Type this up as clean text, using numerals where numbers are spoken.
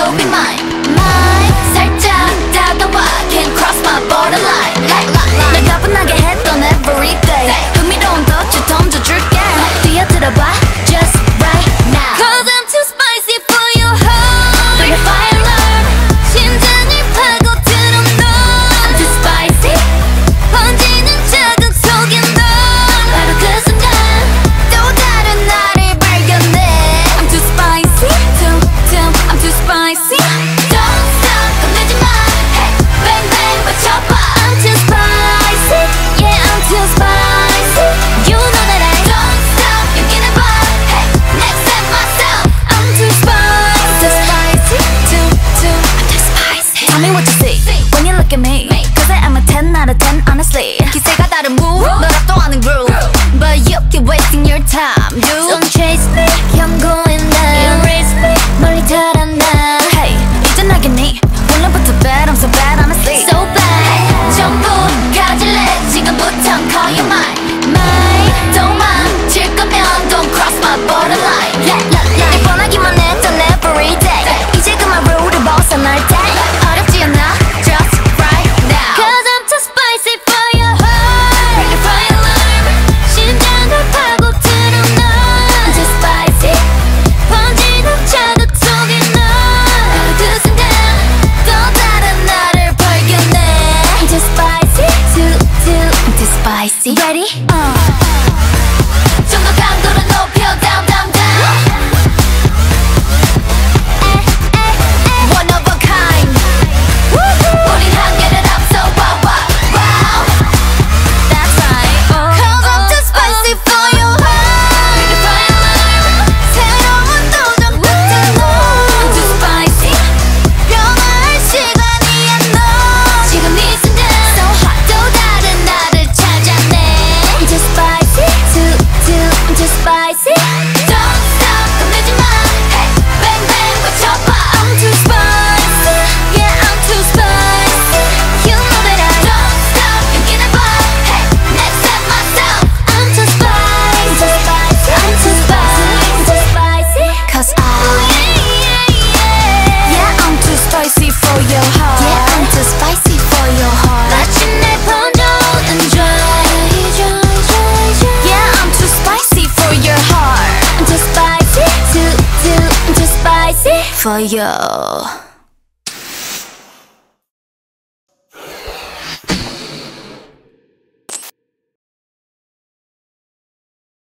you'll be mine. 살짝 다가와, can't cross my borderline. 날 가분하게 했던 everyday, 흥미로운 덫을 던져줄게. 뛰어들어봐, just right now. Cause I'm too spicy for your heart. Bring the fire alarm. 심장을 파고들어 너. I'm too spicy. 번지는 자극 속에 너. 바로 그 순간 또 다른 나를 발견해. I'm too spicy. I'm too spicy. Don't stop, 건들지 마. Hey, bang bang 맞춰봐. I'm too spicy. Yeah, I'm too spicy. You know that I don't stop. 여기는 봐. Hey, next time myself. I'm too spicy. I'm too spicy. Tell me what you see when you look at me. Cause I am a 10 out of 10 honestly. 기세가 다른 move, 널 압도하는 groove. But you keep wasting your time, dude. Don't chase me, I'm going down. Erase me, 멀리 달아나. Hey, 이제 나겠니? 원래부터 bad, I'm so bad honestly. So bad, 전부 가질래. 지금부터 call you mine. Don't mind, 질 거면 don't cross my borderline. 날 뻔하기만 했던 everyday. 이제 그만 룰을 벗어날 때. 어렵지 않아, just right now. Cause I'm too spicy for your heart. Bring the fire alarm. 심장을 파고들어 너. I'm too spicy. 번지는 자극 속에 너. 바로 그 순간 또 다른 나를 발견해. I'm too spicy. I'm too spicy. Ready? 좀 더 강도를 높여 down down down. One of a kind. 우린 한계를 앞서 wow wow wow. That's right. Cause I'm too spicy for your heart. Bring the fire alarm. 새로운 도전 같은 너. I'm too spicy. 변화할 시간이야 너. 지금 이 순간 so hot. 또 다른 나를 찾아내. I'm too spicy. I'm too spicy. Don't stop, 건들지 마. Hey, bang bang 맞춰봐. I'm too spicy. Yeah, I'm too spicy. You know that I don't stop. 여기는 봐. Hey, next time myself. I'm too spicy. I'm too spicy. Cause yeah, I'm too spicy for your heart. Yeah, I'm too spicy for your heart. 마침내 번져오는 dry. Yeah, I'm too spicy for your heart. I'm too spicy. I'm too spicy for you.